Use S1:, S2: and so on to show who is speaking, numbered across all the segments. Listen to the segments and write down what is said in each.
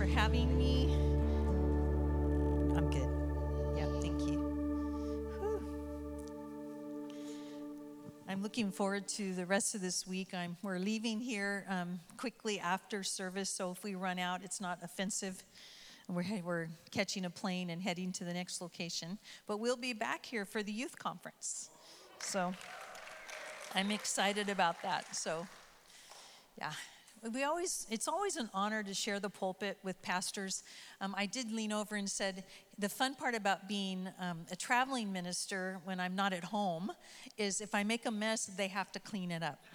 S1: for having me. I'm good. Yeah, thank you. Whew. I'm looking forward to the rest of this week. We're leaving here quickly after service, so if we run out, it's not offensive. We're catching a plane and heading to the next location. But we'll be back here for the youth conference. So I'm excited about that. So, yeah. It's always an honor to share the pulpit with pastors. I did lean over and said, the fun part about being a traveling minister when I'm not at home is if I make a mess, they have to clean it up.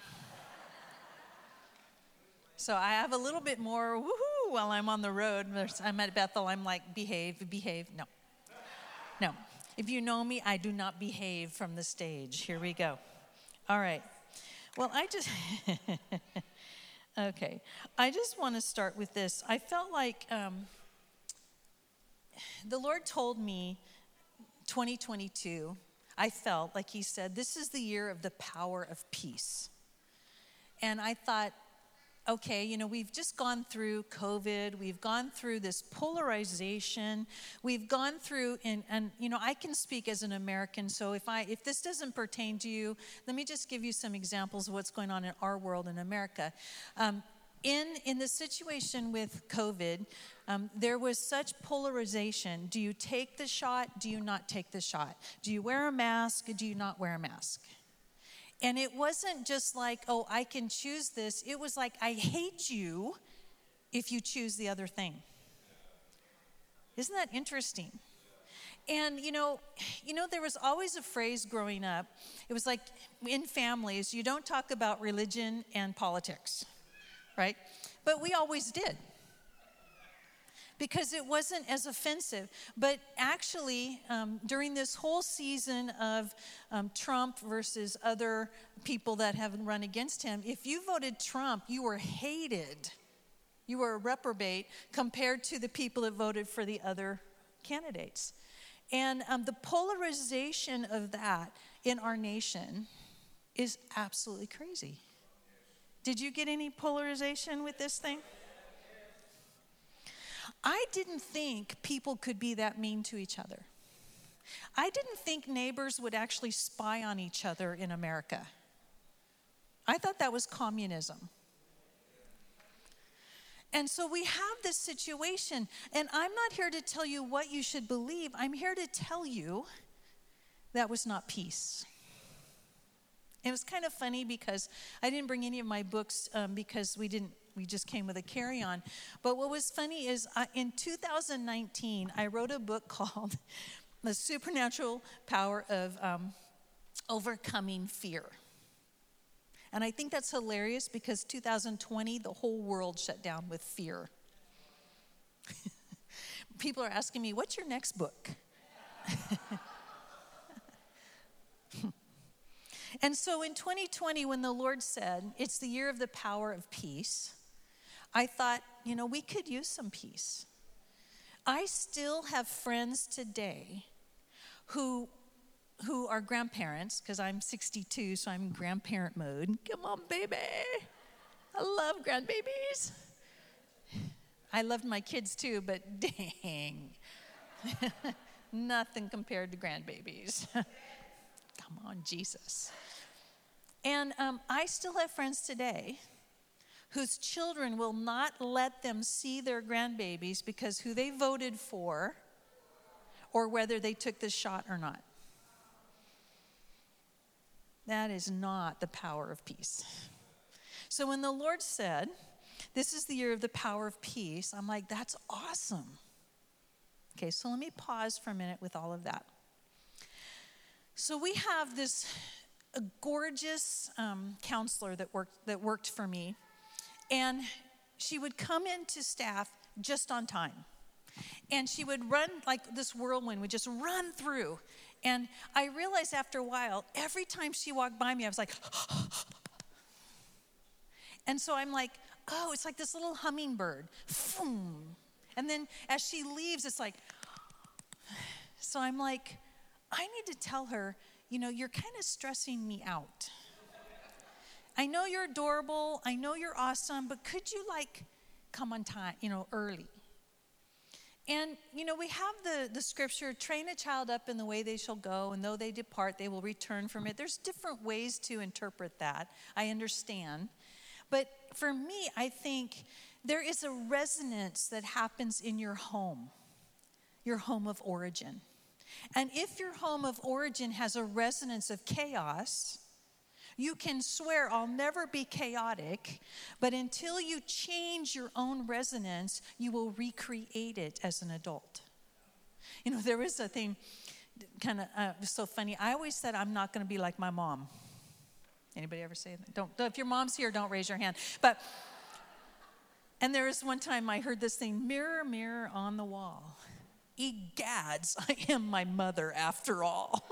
S1: So I have a little bit more woohoo while I'm on the road. I'm at Bethel, I'm like, behave. No. If you know me, I do not behave from the stage. Here we go. All right. Well, okay. I just want to start with this. I felt like the Lord told me 2022, I felt like he said, this is the year of the power of peace. And I thought, okay, we've just gone through COVID. We've gone through this polarization. We've gone through, and I can speak as an American. So if this doesn't pertain to you, let me just give you some examples of what's going on in our world in America. In the situation with COVID, there was such polarization. Do you take the shot? Do you not take the shot? Do you wear a mask? Do you not wear a mask? And it wasn't just like, oh, I can choose this. It was like, I hate you if you choose the other thing. Isn't that interesting? And, there was always a phrase growing up. It was like, in families, you don't talk about religion and politics, right? But we always did. Because it wasn't as offensive. But actually, during this whole season of Trump versus other people that have run against him, if you voted Trump, you were hated. You were a reprobate compared to the people that voted for the other candidates. And the polarization of that in our nation is absolutely crazy. Did you get any polarization with this thing? I didn't think people could be that mean to each other. I didn't think neighbors would actually spy on each other in America. I thought that was communism. And so we have this situation, and I'm not here to tell you what you should believe. I'm here to tell you that was not peace. It was kind of funny because I didn't bring any of my books because we just came with a carry-on. But what was funny is in 2019, I wrote a book called The Supernatural Power of Overcoming Fear. And I think that's hilarious because 2020, the whole world shut down with fear. People are asking me, what's your next book? And so in 2020, when the Lord said, it's the year of the power of peace, I thought, we could use some peace. I still have friends today who are grandparents, because I'm 62, so I'm in grandparent mode. Come on, baby. I love grandbabies. I loved my kids too, but dang. Nothing compared to grandbabies. Come on, Jesus. And I still have friends today whose children will not let them see their grandbabies because who they voted for or whether they took the shot or not. That is not the power of peace. So when the Lord said, this is the year of the power of peace, I'm like, that's awesome. Okay, so let me pause for a minute with all of that. So we have a gorgeous counselor that worked for me. And she would come into staff just on time. And she would run like this whirlwind, would just run through. And I realized after a while, every time she walked by me, I was like, and so I'm like, oh, it's like this little hummingbird. And then as she leaves, it's like, so I'm like, I need to tell her, you're kind of stressing me out. I know you're adorable. I know you're awesome, but could you come on time, early? And, we have the scripture, train a child up in the way they shall go, and though they depart, they will return from it. There's different ways to interpret that. I understand. But for me, I think there is a resonance that happens in your home of origin. And if your home of origin has a resonance of chaos, you can swear, I'll never be chaotic, but until you change your own resonance, you will recreate it as an adult. There was a thing, kind of so funny. I always said, I'm not going to be like my mom. Anybody ever say that? Don't. If your mom's here, don't raise your hand. And there was one time I heard this thing, mirror, mirror on the wall. Egads, I am my mother after all.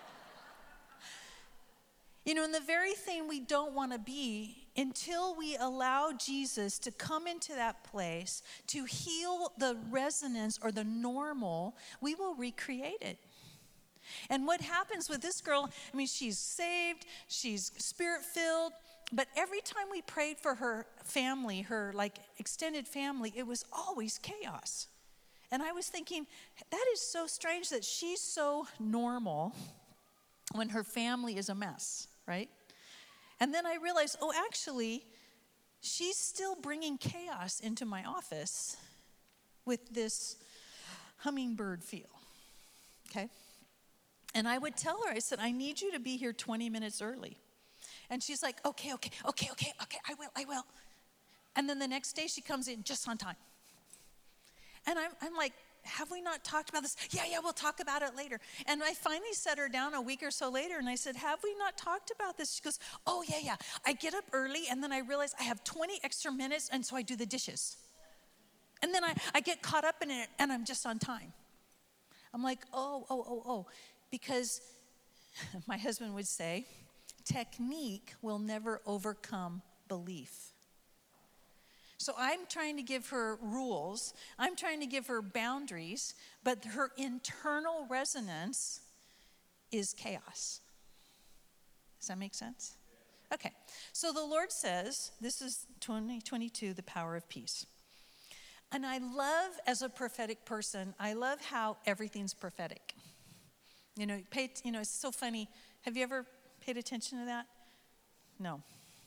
S1: And the very thing we don't want to be, until we allow Jesus to come into that place to heal the resonance or the normal, we will recreate it. And what happens with this girl, she's saved, she's spirit-filled, but every time we prayed for her family, her extended family, it was always chaos. And I was thinking, that is so strange that she's so normal when her family is a mess, right? And then I realized, actually, she's still bringing chaos into my office with this hummingbird feel, okay? And I would tell her, I said, I need you to be here 20 minutes early. And she's like, okay, I will. And then the next day she comes in just on time. And I'm like, have we not talked about this? Yeah, we'll talk about it later. And I finally set her down a week or so later, and I said, have we not talked about this? She goes, oh, yeah. I get up early, and then I realize I have 20 extra minutes, and so I do the dishes. And then I get caught up in it, and I'm just on time. I'm like, oh. Because my husband would say, technique will never overcome belief. So I'm trying to give her rules. I'm trying to give her boundaries, but her internal resonance is chaos. Does that make sense? Okay. So the Lord says, this is 2022, the power of peace. And I love, as a prophetic person, I love how everything's prophetic. It's so funny. Have you ever paid attention to that? No.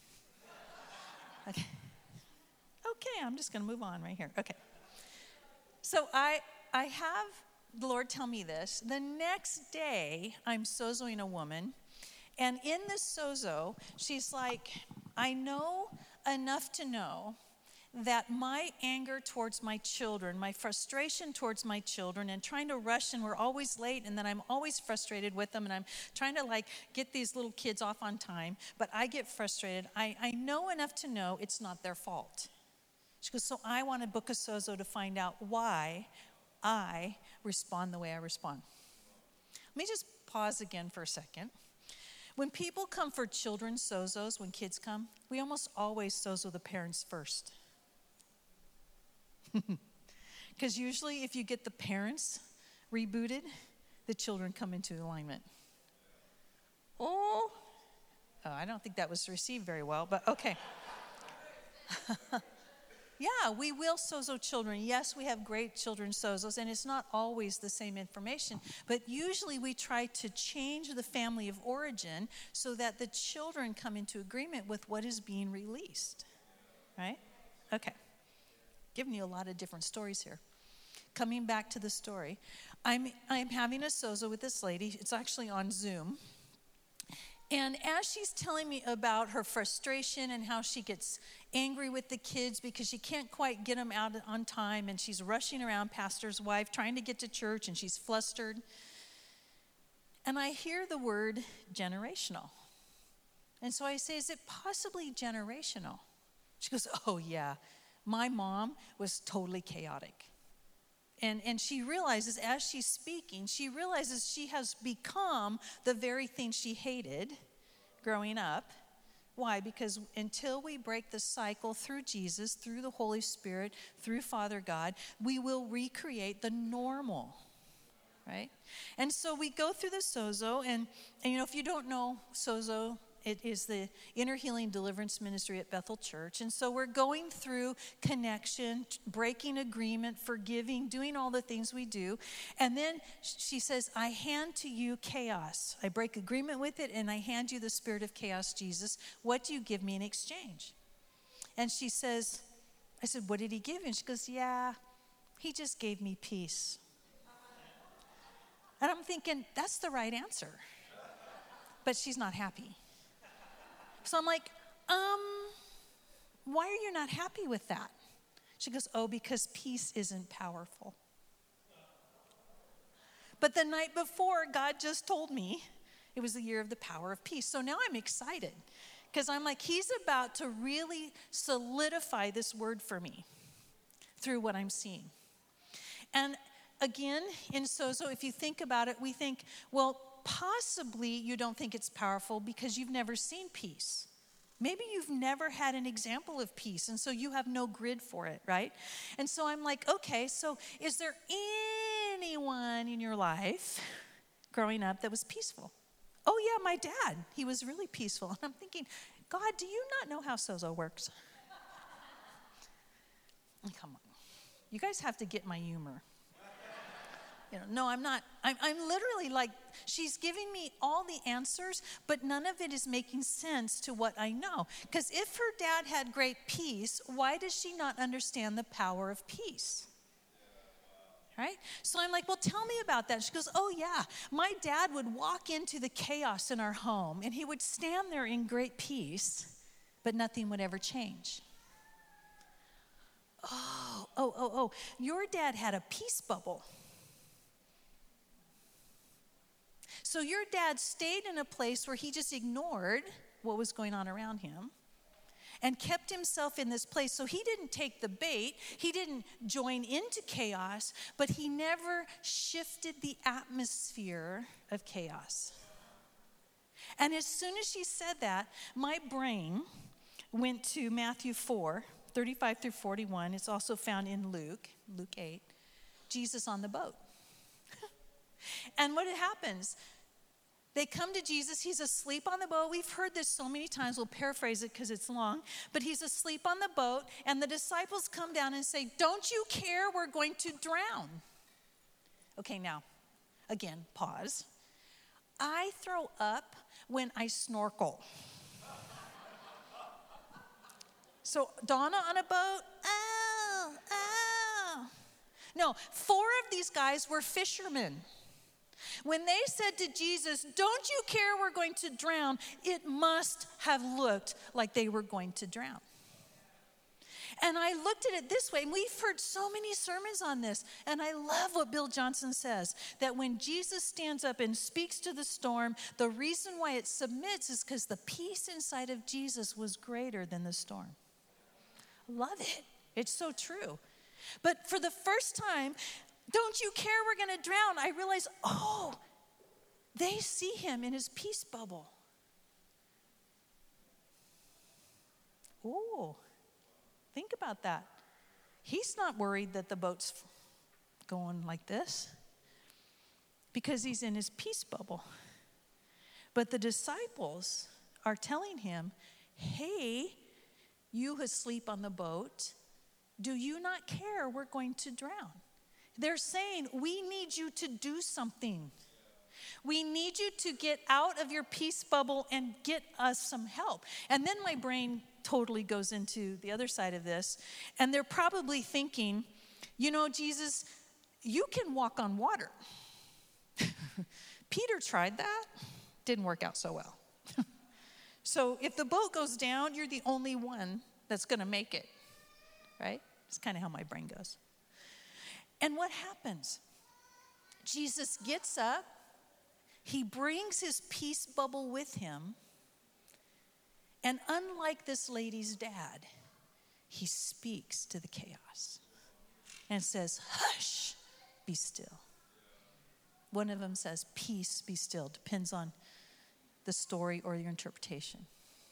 S1: Okay, I'm just going to move on right here. Okay. So I have the Lord tell me this. The next day, I'm sozoing a woman. And in this sozo, she's like, I know enough to know that my anger towards my children, my frustration towards my children, and trying to rush, and we're always late, and then I'm always frustrated with them, and I'm trying to get these little kids off on time, but I get frustrated. I know enough to know it's not their fault. She goes, so I want to book a sozo to find out why I respond the way I respond. Let me just pause again for a second. When people come for children's sozos, when kids come, we almost always sozo the parents first. Because usually if you get the parents rebooted, the children come into alignment. Oh, I don't think that was received very well, but okay. Yeah, we will sozo children. Yes, we have great children's sozos, and it's not always the same information. But usually we try to change the family of origin so that the children come into agreement with what is being released. Right? Okay. Giving you a lot of different stories here. Coming back to the story, I'm having a sozo with this lady. It's actually on Zoom. And as she's telling me about her frustration and how she gets angry with the kids because she can't quite get them out on time, and she's rushing around, pastor's wife, trying to get to church, and she's flustered. And I hear the word generational. And so I say, is it possibly generational? She goes, oh yeah, my mom was totally chaotic. And she realizes, as she's speaking, she realizes she has become the very thing she hated growing up. Why? Because until we break the cycle through Jesus, through the Holy Spirit, through Father God, we will recreate the normal, right? And so we go through the sozo, and if you don't know sozo, it is the Inner Healing Deliverance Ministry at Bethel Church. And so we're going through connection, breaking agreement, forgiving, doing all the things we do. And then she says, I hand to you chaos. I break agreement with it, and I hand you the spirit of chaos, Jesus. What do you give me in exchange? And she says, I said, what did he give you? And she goes, yeah, he just gave me peace. And I'm thinking, that's the right answer. But she's not happy. So I'm like, why are you not happy with that? She goes, oh, because peace isn't powerful. But the night before, God just told me it was the year of the power of peace. So now I'm excited because I'm like, he's about to really solidify this word for me through what I'm seeing. And again, in Sozo, if you think about it, we think, well, possibly you don't think it's powerful because you've never seen peace. Maybe you've never had an example of peace, and so you have no grid for it, right? And so I'm like, okay, so is there anyone in your life growing up that was peaceful? Oh, yeah, my dad. He was really peaceful. And I'm thinking, God, do you not know how Sozo works? Come on. You guys have to get my humor. No, I'm not. I'm literally like, she's giving me all the answers, but none of it is making sense to what I know. Because if her dad had great peace, why does she not understand the power of peace? Right? So I'm like, well, tell me about that. She goes, oh, yeah. My dad would walk into the chaos in our home, and he would stand there in great peace, but nothing would ever change. Oh. Your dad had a peace bubble. So your dad stayed in a place where he just ignored what was going on around him and kept himself in this place. So he didn't take the bait. He didn't join into chaos, but he never shifted the atmosphere of chaos. And as soon as she said that, my brain went to Matthew 4, 35 through 41. It's also found in Luke 8, Jesus on the boat. And what happens? They come to Jesus. He's asleep on the boat. We've heard this so many times. We'll paraphrase it because it's long. But he's asleep on the boat, and the disciples come down and say, don't you care? We're going to drown. Okay, now, again, pause. I throw up when I snorkel. So Donna on a boat, oh. No, 4 of these guys were fishermen. When they said to Jesus, don't you care we're going to drown, it must have looked like they were going to drown. And I looked at it this way, and we've heard so many sermons on this, and I love what Bill Johnson says, that when Jesus stands up and speaks to the storm, the reason why it submits is because the peace inside of Jesus was greater than the storm. Love it. It's so true. But for the first time, don't you care we're going to drown? I realized, oh, they see him in his peace bubble. Oh, think about that. He's not worried that the boat's going like this because he's in his peace bubble. But the disciples are telling him, hey, you asleep on the boat, do you not care we're going to drown? They're saying, we need you to do something. We need you to get out of your peace bubble and get us some help. And then my brain totally goes into the other side of this. And they're probably thinking, Jesus, you can walk on water. Peter tried that. Didn't work out so well. So if the boat goes down, you're the only one that's going to make it. Right? It's kind of how my brain goes. And what happens? Jesus gets up. He brings his peace bubble with him. And unlike this lady's dad, he speaks to the chaos and says, hush, be still. One of them says, peace, be still. Depends on the story or your interpretation.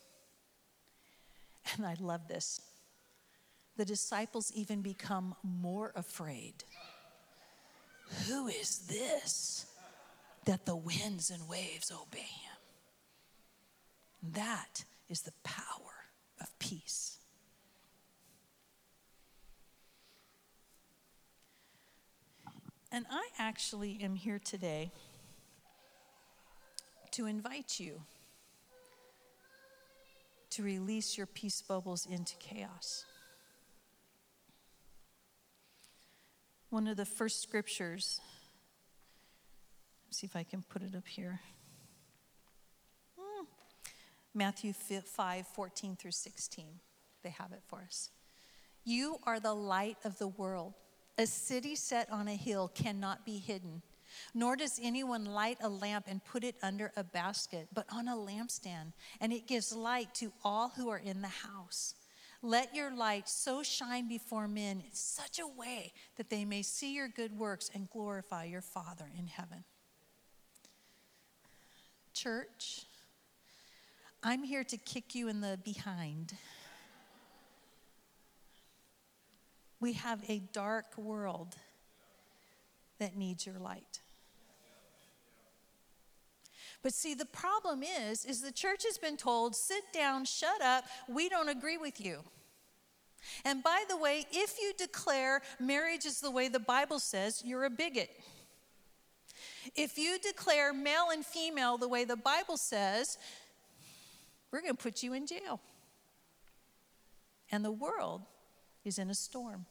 S1: And I love this. The disciples even become more afraid. Who is this that the winds and waves obey him? That is the power of peace. And I actually am here today to invite you to release your peace bubbles into chaos. One of the first scriptures, let's see if I can put it up here. Matthew 5:14 through 16. They have it for us. You are the light of the world. A city set on a hill cannot be hidden, nor does anyone light a lamp and put it under a basket, but on a lampstand, and it gives light to all who are in the house. Let your light so shine before men in such a way that they may see your good works and glorify your Father in heaven. Church, I'm here to kick you in the behind. We have a dark world that needs your light. But see, the problem is the church has been told, sit down, shut up, we don't agree with you. And by the way, if you declare marriage is the way the Bible says, you're a bigot. If you declare male and female the way the Bible says, we're going to put you in jail. And the world is in a storm.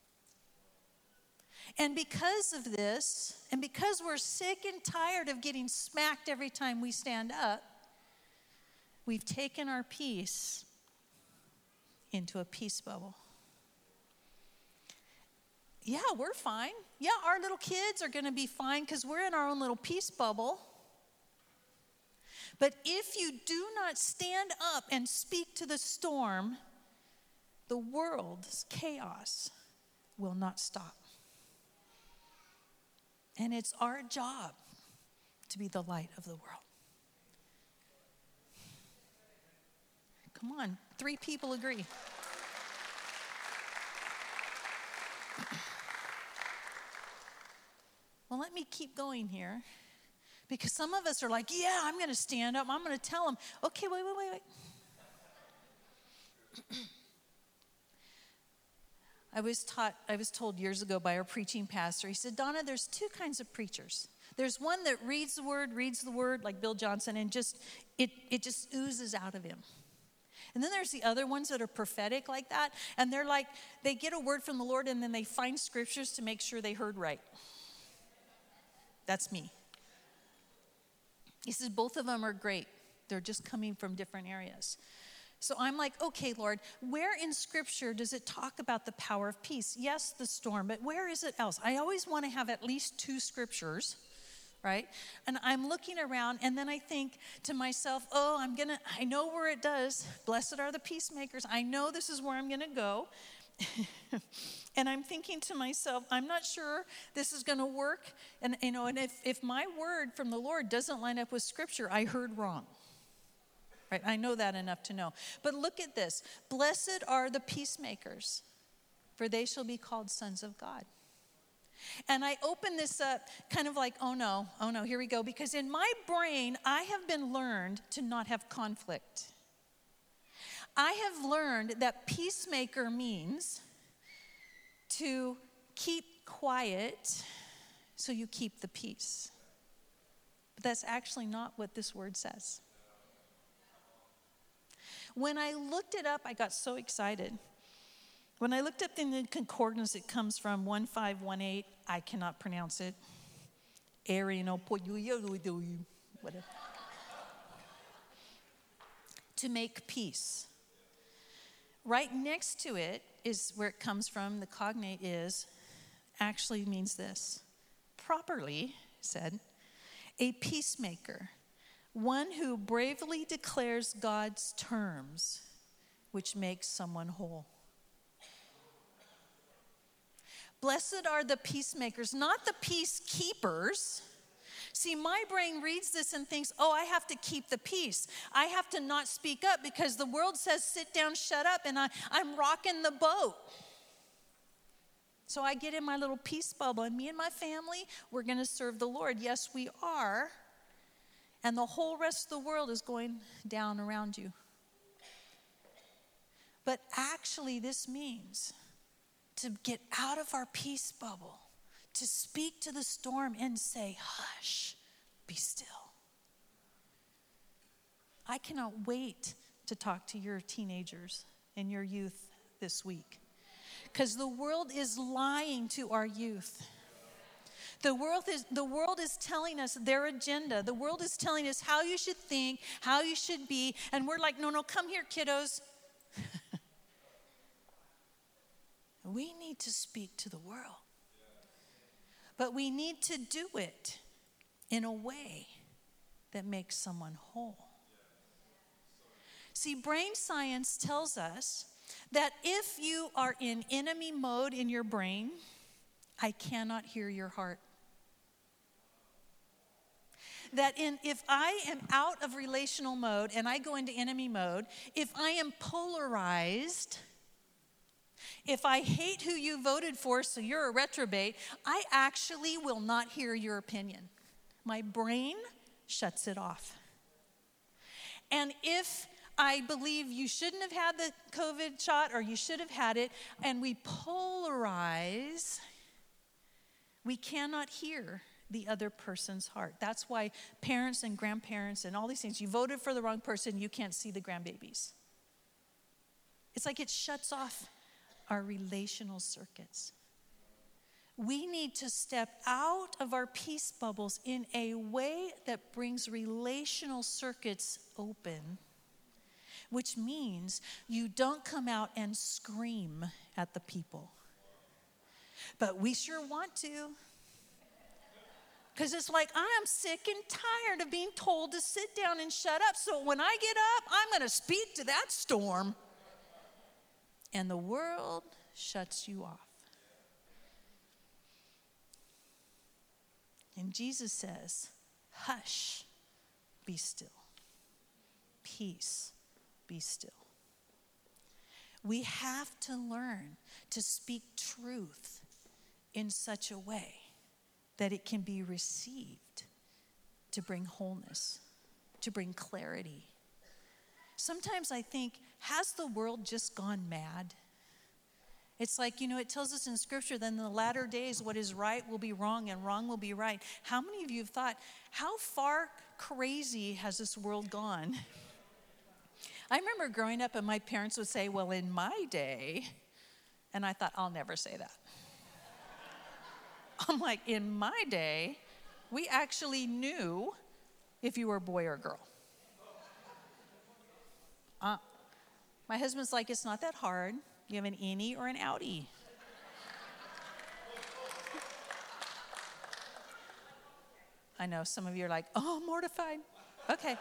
S1: And because of this, and because we're sick and tired of getting smacked every time we stand up, we've taken our peace into a peace bubble. Yeah, we're fine. Yeah, our little kids are going to be fine because we're in our own little peace bubble. But if you do not stand up and speak to the storm, the world's chaos will not stop. And it's our job to be the light of the world. Come on, 3 people agree. Well, let me keep going here. Because some of us are like, yeah, I'm going to stand up. I'm going to tell them. Okay, wait. I was told years ago by our preaching pastor, he said, Donna, there's 2 kinds of preachers. There's one that reads the word like Bill Johnson, and it just oozes out of him. And then there's the other ones that are prophetic like that, and they're like, they get a word from the Lord, and then they find scriptures to make sure they heard right. That's me. He says both of them are great. They're just coming from different areas. So I'm like, okay, Lord, where in Scripture does it talk about the power of peace? Yes, the storm, but where is it else? I always want to have at least 2 scriptures, right? And I'm looking around, and then I think to myself, I know where it does. Blessed are the peacemakers. I know this is where I'm going to go. And I'm thinking to myself, I'm not sure this is going to work. And if my word from the Lord doesn't line up with Scripture, I heard wrong. Right? I know that enough to know. But look at this. Blessed are the peacemakers, for they shall be called sons of God. And I open this up kind of like, oh no, here we go. Because in my brain, I have been learned to not have conflict. I have learned that peacemaker means to keep quiet so you keep the peace. But that's actually not what this word says. When I looked it up, I got so excited. When I looked up in the concordance, it comes from 1518. I cannot pronounce it. Whatever. To make peace. Right next to it is where it comes from. The cognate actually means this. Properly said, a peacemaker. One who bravely declares God's terms, which makes someone whole. Blessed are the peacemakers, not the peacekeepers. See, my brain reads this and thinks, I have to keep the peace. I have to not speak up because the world says sit down, shut up, and I'm rocking the boat. So I get in my little peace bubble, and me and my family, we're going to serve the Lord. Yes, we are. and the whole rest of the world is going down around you. But actually, this means to get out of our peace bubble, to speak to the storm and say, hush, be still. I cannot wait to talk to your teenagers and your youth this week, because the world is lying to our youth. The world is telling us their agenda. The world is telling us how you should think, how you should be, and we're like, no, come here, kiddos. We need to speak to the world. But we need to do it in a way that makes someone whole. See, brain science tells us that if you are in enemy mode in your brain, I cannot hear your heart. That if I am out of relational mode and I go into enemy mode, if I am polarized, if I hate who you voted for, so you're a reprobate, I actually will not hear your opinion. My brain shuts it off. And if I believe you shouldn't have had the COVID shot or you should have had it, and we polarize, we cannot hear the other person's heart. That's why parents and grandparents and all these things, you voted for the wrong person, you can't see the grandbabies. It's like it shuts off our relational circuits. We need to step out of our peace bubbles in a way that brings relational circuits open, which means you don't come out and scream at the people. But we sure want to. Because it's like, I'm sick and tired of being told to sit down and shut up. So when I get up, I'm going to speak to that storm. And the world shuts you off. And Jesus says, hush, be still. Peace, be still. We have to learn to speak truth in such a way that it can be received to bring wholeness, to bring clarity. Sometimes I think, has the world just gone mad? It's like, it tells us in Scripture that in the latter days, what is right will be wrong and wrong will be right. How many of you have thought, how far crazy has this world gone? I remember growing up and my parents would say, well, in my day, and I thought, I'll never say that. I'm like, in my day, we actually knew if you were a boy or a girl. My husband's like, it's not that hard. You have an innie or an outie. I know some of you are like, oh, I'm mortified. Okay.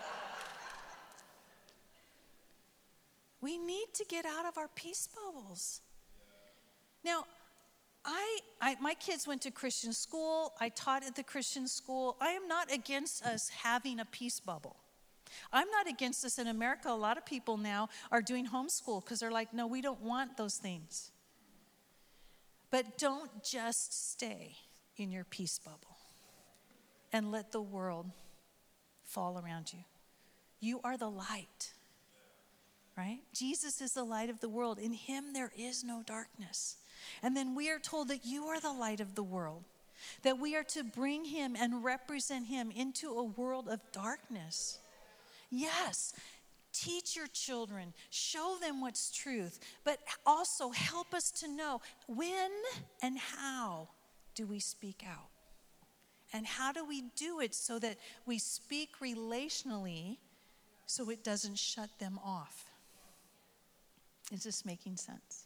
S1: We need to get out of our peace bubbles. Now, my kids went to Christian school. I taught at the Christian school. I am not against us having a peace bubble. I'm not against this in America. A lot of people now are doing homeschool because they're like, no, we don't want those things. But don't just stay in your peace bubble and let the world fall around you. You are the light, right? Jesus is the light of the world. In him there is no darkness. And then we are told that you are the light of the world, that we are to bring him and represent him into a world of darkness. Yes, teach your children, show them what's truth, but also help us to know when and how do we speak out? And how do we do it so that we speak relationally so it doesn't shut them off? Is this making sense?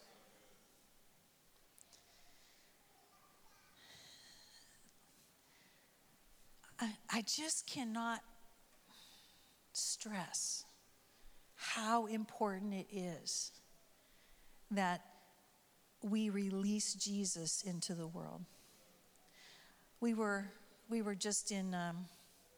S1: I just cannot stress how important it is that we release Jesus into the world. We were just in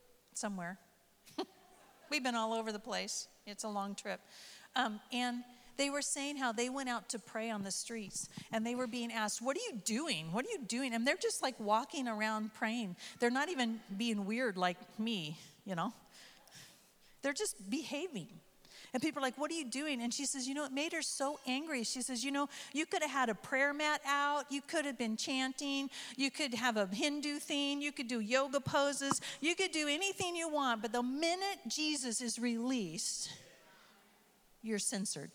S1: somewhere. We've been all over the place. It's a long trip. And They were saying how they went out to pray on the streets and they were being asked, what are you doing? What are you doing? And they're just like walking around praying. They're not even being weird like me, you know. They're just behaving. And people are like, what are you doing? And she says, it made her so angry. She says, you could have had a prayer mat out. You could have been chanting. You could have a Hindu thing. You could do yoga poses. You could do anything you want. But the minute Jesus is released, you're censored.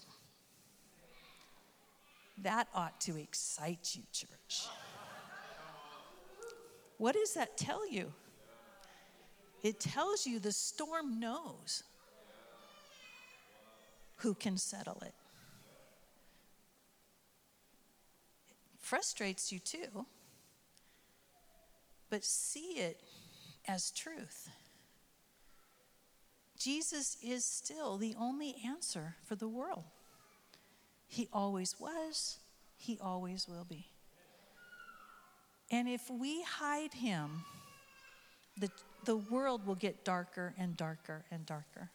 S1: That ought to excite you, church. What does that tell you? It tells you the storm knows who can settle it. It frustrates you too, but see it as truth. Jesus is still the only answer for the world. He always was, he always will be. And if we hide him, the world will get darker and darker and darker.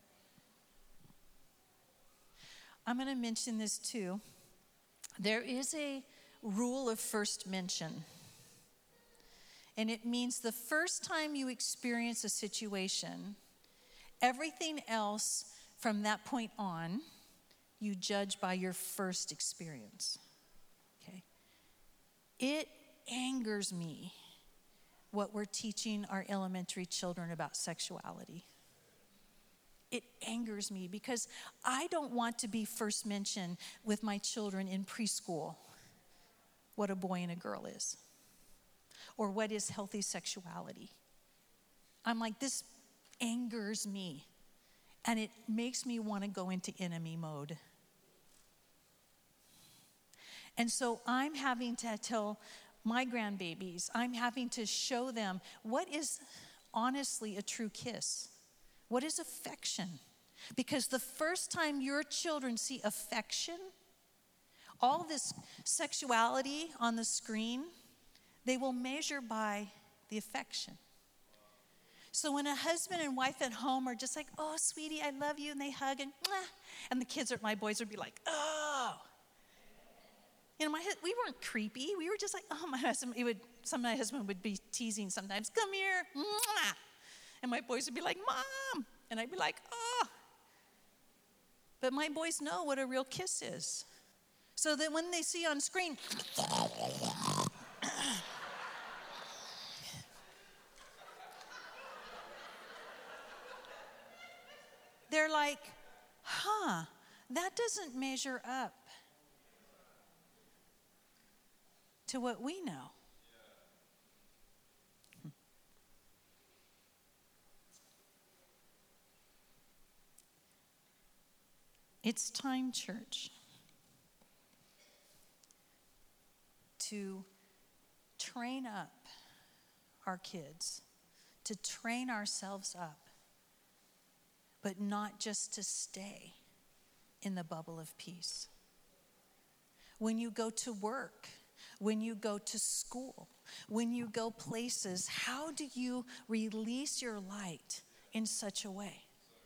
S1: I'm going to mention this too. There is a rule of first mention. And it means the first time you experience a situation, everything else from that point on, you judge by your first experience. Okay? It angers me what we're teaching our elementary children about sexuality. It angers me because I don't want to be first mention with my children in preschool what a boy and a girl is or what is healthy sexuality. I'm like, this angers me and it makes me want to go into enemy mode. And so I'm having to tell my grandbabies, I'm having to show them what is honestly a true kiss. What is affection? Because the first time your children see affection, all this sexuality on the screen, they will measure by the affection. So when a husband and wife at home are just like, oh, sweetie, I love you, and they hug and mwah, and the kids, my boys would be like, oh. We weren't creepy. We were just like, oh, my husband would be teasing sometimes, come here, mwah. And my boys would be like, Mom. And I'd be like, oh. But my boys know what a real kiss is. So that when they see on screen, they're like, that doesn't measure up to what we know. It's time, church, to train up our kids, to train ourselves up, but not just to stay in the bubble of peace. When you go to work, when you go to school, when you go places, how do you release your light in such a way?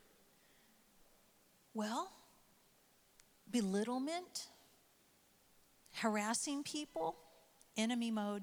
S1: Well, belittlement, harassing people, enemy mode.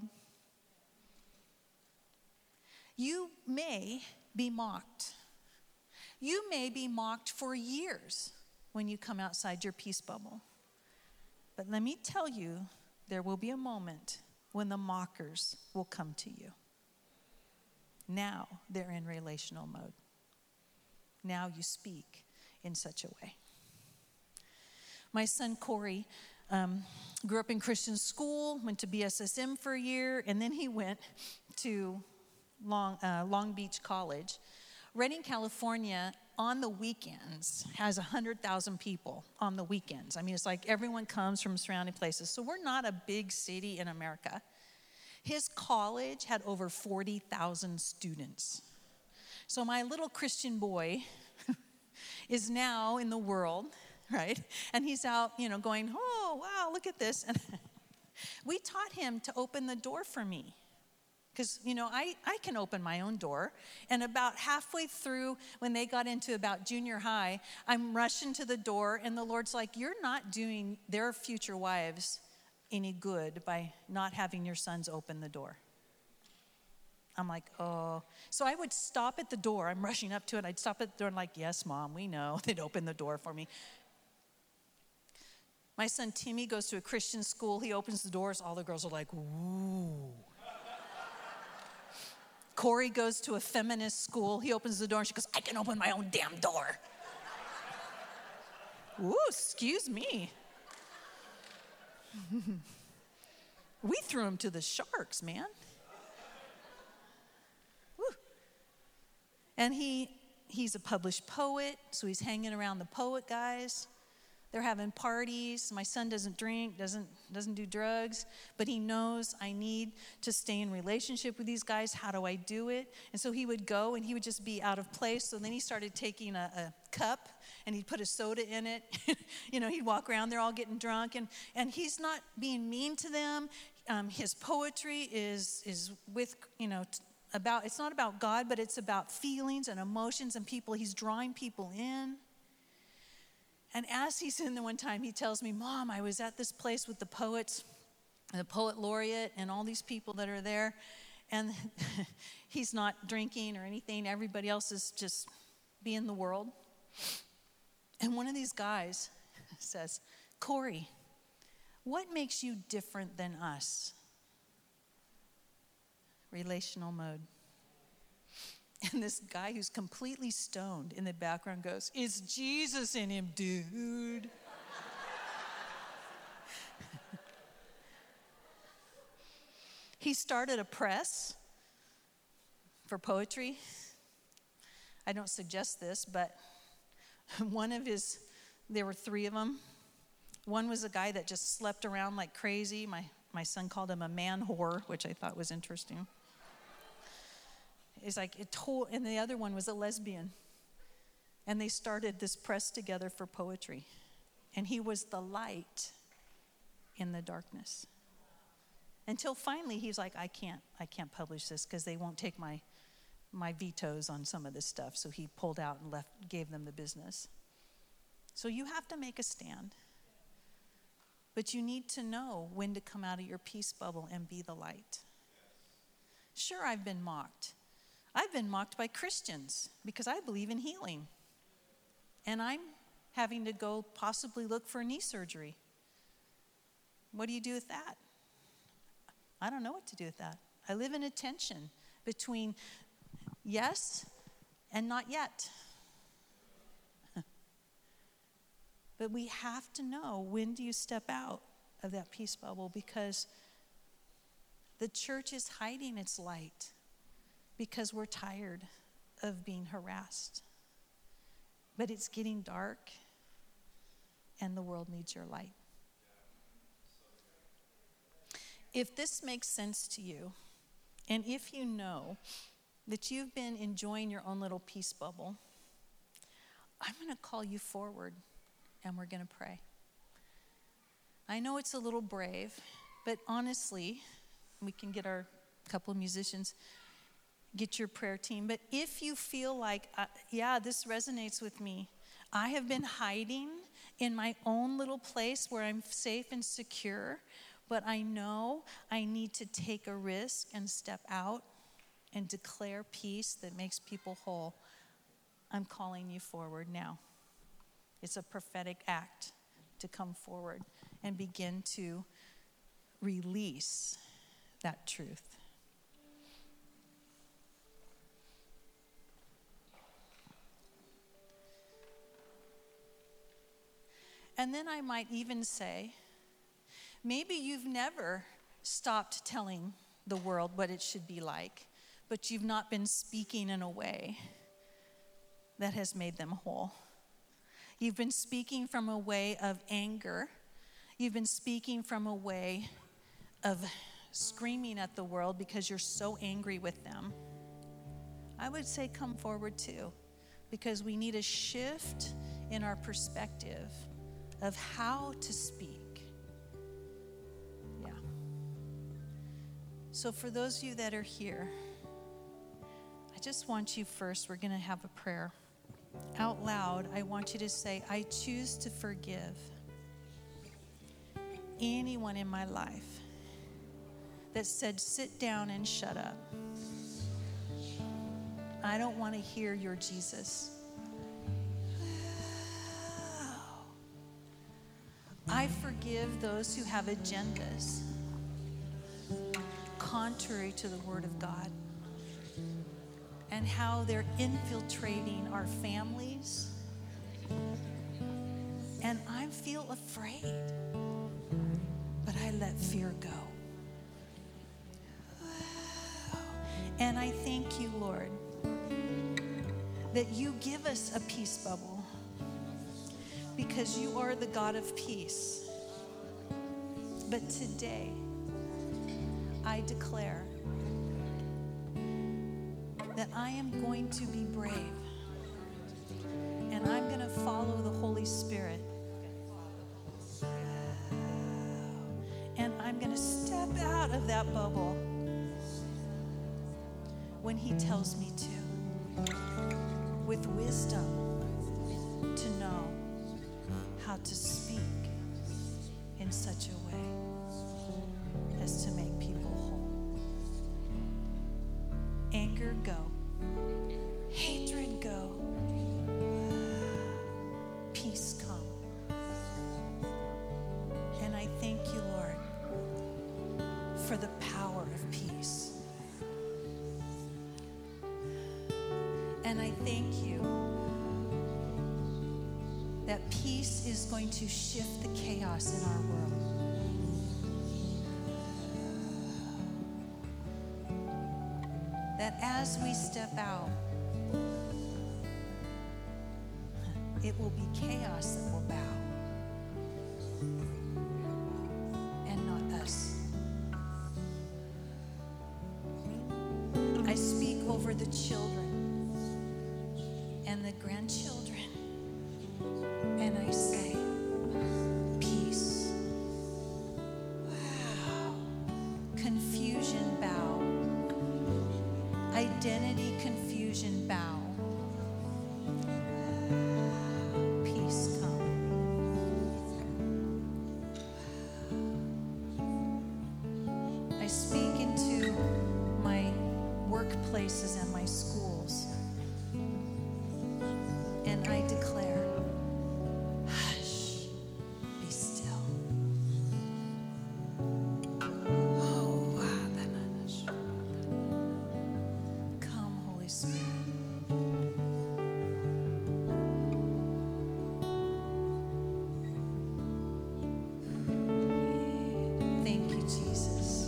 S1: You may be mocked. You may be mocked for years when you come outside your peace bubble. But let me tell you, there will be a moment when the mockers will come to you. Now they're in relational mode. Now you speak in such a way. My son Corey grew up in Christian school, went to BSSM for a year, and then he went to Long Beach College. Redding, California, on the weekends, has 100,000 people on the weekends. I mean, it's like everyone comes from surrounding places. So we're not a big city in America. His college had over 40,000 students. So my little Christian boy is now in the world, right? And he's out, going, oh, wow, look at this. And we taught him to open the door for me. Because, I can open my own door. And about halfway through, when they got into about junior high, I'm rushing to the door, and the Lord's like, you're not doing their future wives any good by not having your sons open the door. I'm like, oh. So I would stop at the door. I'm rushing up to it. I'd stop at the door and like, yes, Mom, we know. They'd open the door for me. My son Timmy goes to a Christian school. He opens the doors. All the girls are like, ooh. Corey goes to a feminist school. He opens the door and she goes, I can open my own damn door. Ooh, excuse me. We threw him to the sharks, man. Woo. And he's a published poet, so he's hanging around the poet guys. They're having parties. My son doesn't drink, doesn't do drugs, but he knows I need to stay in relationship with these guys. How do I do it? And so he would go and he would just be out of place. So then he started taking a cup and he'd put a soda in it. He'd walk around, they're all getting drunk, and he's not being mean to them. His poetry is with, it's not about God, but it's about feelings and emotions and people. He's drawing people in. And as he's in there one time, he tells me, Mom, I was at this place with the poets, the poet laureate, and all these people that are there. And he's not drinking or anything. Everybody else is just being the world. And one of these guys says, Corey, what makes you different than us? Relational mode. And this guy who's completely stoned in the background goes, it's Jesus in him, dude. He started a press for poetry. I don't suggest this, but there were 3 of them. One was a guy that just slept around like crazy. My son called him a man whore, which I thought was interesting. It's like and the other one was a lesbian. And they started this press together for poetry. And he was the light in the darkness. Until finally he's like, I can't publish this because they won't take my vetoes on some of this stuff. So he pulled out and gave them the business. So you have to make a stand. But you need to know when to come out of your peace bubble and be the light. Sure, I've been mocked. I've been mocked by Christians because I believe in healing. And I'm having to go possibly look for knee surgery. What do you do with that? I don't know what to do with that. I live in a tension between yes and not yet. But we have to know, when do you step out of that peace bubble? Because the church is hiding its light because we're tired of being harassed. But it's getting dark, and the world needs your light. If this makes sense to you, and if you know that you've been enjoying your own little peace bubble, I'm going to call you forward, and we're going to pray. I know it's a little brave, but honestly, we can get our couple of musicians, get your prayer team. But if you feel like, this resonates with me. I have been hiding in my own little place where I'm safe and secure, but I know I need to take a risk and step out and declare peace that makes people whole. I'm calling you forward now. It's a prophetic act to come forward and begin to release that truth. And then I might even say, maybe you've never stopped telling the world what it should be like, but you've not been speaking in a way that has made them whole. You've been speaking from a way of anger. You've been speaking from a way of screaming at the world because you're so angry with them. I would say come forward too, because we need a shift in our perspective of how to speak. Yeah. So for those of you that are here, I just want you first, we're going to have a prayer. Out loud, I want you to say, I choose to forgive anyone in my life that said, sit down and shut up. I don't want to hear your Jesus. I forgive those who have agendas contrary to the Word of God and how they're infiltrating our families. And I feel afraid, but I let fear go. And I thank you, Lord, that you give us a peace bubble because you are the God of peace. But today, I declare that I am going to be brave and I'm going to follow the Holy Spirit. And I'm going to step out of that bubble when He tells me to, with wisdom to know how to speak in such a way as to make people whole. Anger, go. Hatred, go. Peace, come. And I thank you, Lord, for the power of peace. And I thank you that peace is going to shift the chaos in our world. That as we step out, it will be chaos that will bow and not us. I speak over the children and the grandchildren, and I say, peace. Wow. Confusion, bow. Identity, confusion, bow. Peace, come. I speak into my workplaces and my schools, and I declare, hush, be still. Come, Holy Spirit. Thank you, Jesus,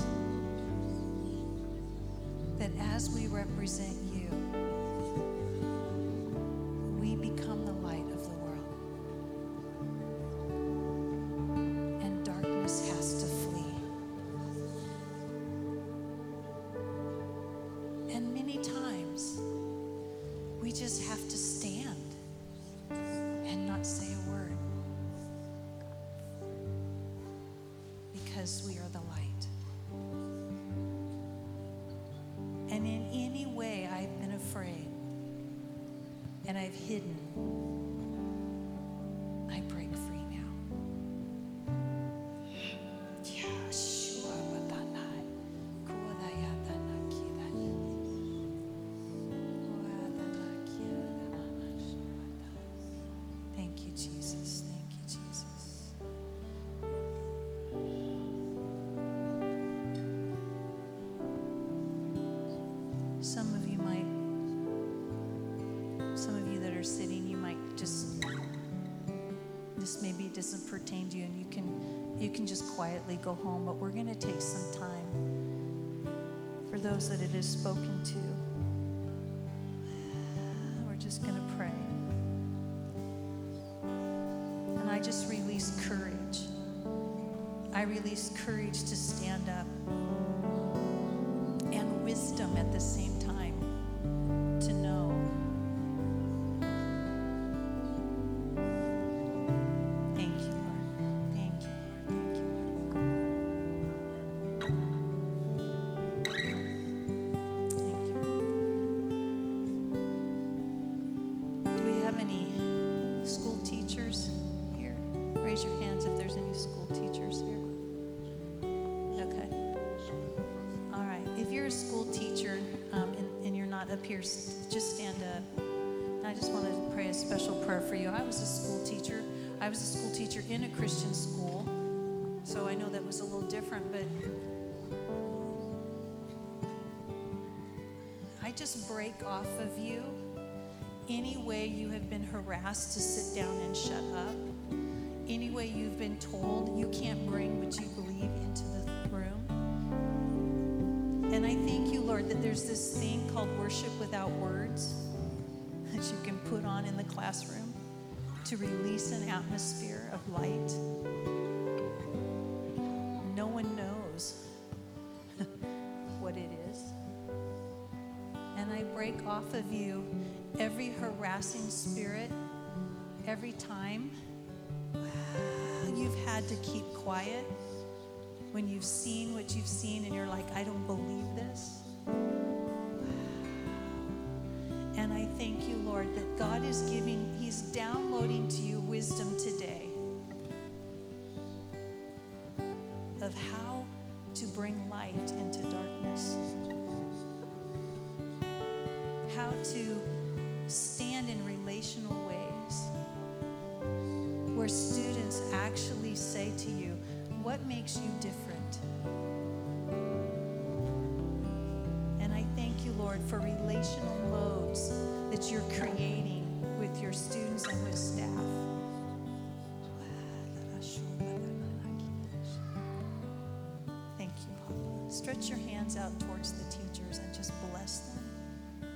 S1: that as we represent you, we become the light of the world. And darkness has to flee. And many times, we just have to stand and not say a word because we are the light. And in any way I've been afraid and I've hidden, I break free now. Yeshua batanai, kuadayatana kidani. Kuadana kidana shubata. Thank you, Jesus. Thank you, Jesus. Some of you that are sitting, you might just, this maybe doesn't pertain to you, and you can just quietly go home, but we're going to take some time for those that it has spoken to. We're just going to pray. And I just release courage. I release courage to stand up and wisdom at the same time to know. Thank you, Lord. Thank you, Lord. Thank you, Lord. up here, just stand up. And I just wanted to pray a special prayer for you. I was a school teacher. I was a school teacher in a Christian school. So I know that was a little different, but I just break off of you any way you have been harassed to sit down and shut up. Any way you've been told you can't bring what you believe into the room. And I thank you, Lord, that there's this thing called worship without words that you can put on in the classroom to release an atmosphere of light. No one knows what it is. And I break off of you every harassing spirit, every time you've had to keep quiet when you've seen what you've seen and you're like, I don't believe this. And I thank you, Lord, that God is He's downloading to you wisdom today of how to bring light into darkness, how to stand in relational ways where students actually say to you, what makes you different? And I thank you, Lord, for relational modes that you're creating with your students and with staff. Thank you, Papa. Stretch your hands out towards the teachers and just bless them.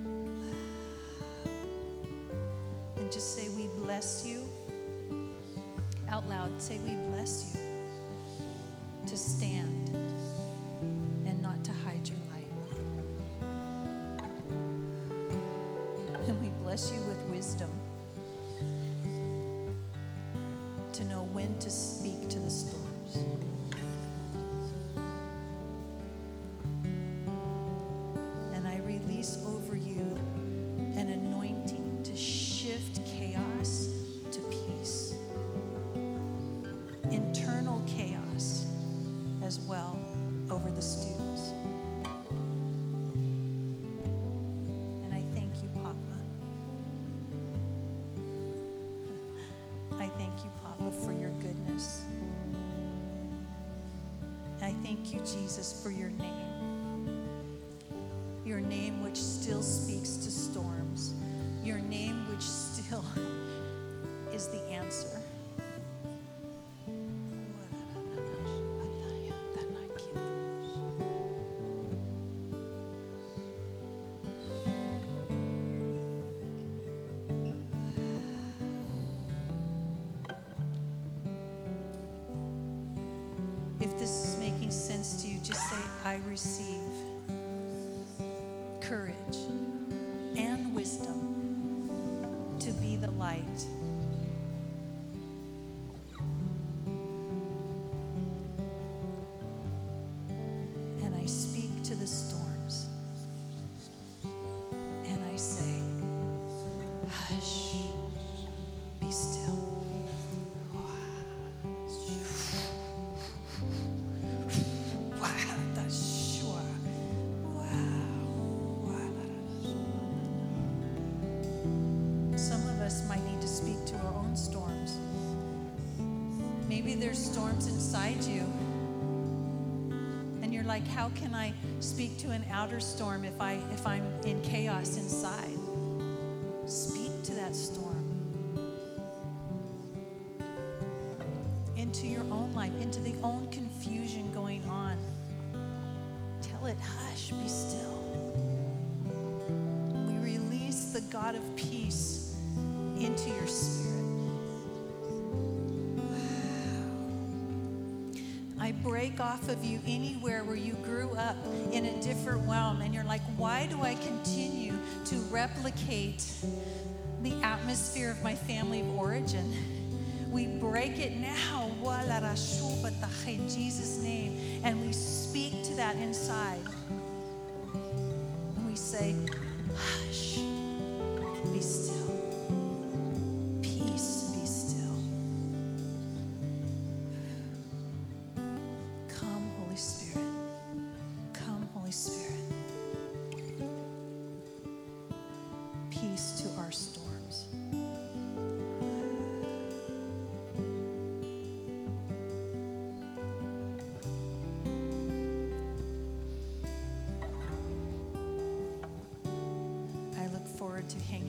S1: And just say, we bless you. Out loud, say, we bless you to stand and not to hide your light. And we bless you with wisdom to know when to speak to the storms. And I release over you an anointing to shift chaos to peace. Internal chaos as well over the students. And I thank you, Papa. I thank you, Papa, for your goodness. I thank you, Jesus, for your name which still speaks to storms, your name which still is the answer. If this is making sense to you, just say, I receive courage and wisdom to be the light. And I speak to the storms. And I say, hush, be still. Might need to speak to our own storms. Maybe there's storms inside you and you're like, how can I speak to an outer storm if I'm in chaos inside? Speak to that storm into your own life, into the own confusion going on. Tell it, hush, be still. We release the God of peace into your spirit. I break off of you anywhere where you grew up in a different realm and you're like, why do I continue to replicate the atmosphere of my family of origin? We break it now in Jesus' name, and we speak to that inside. And we say, hush, be still. to hang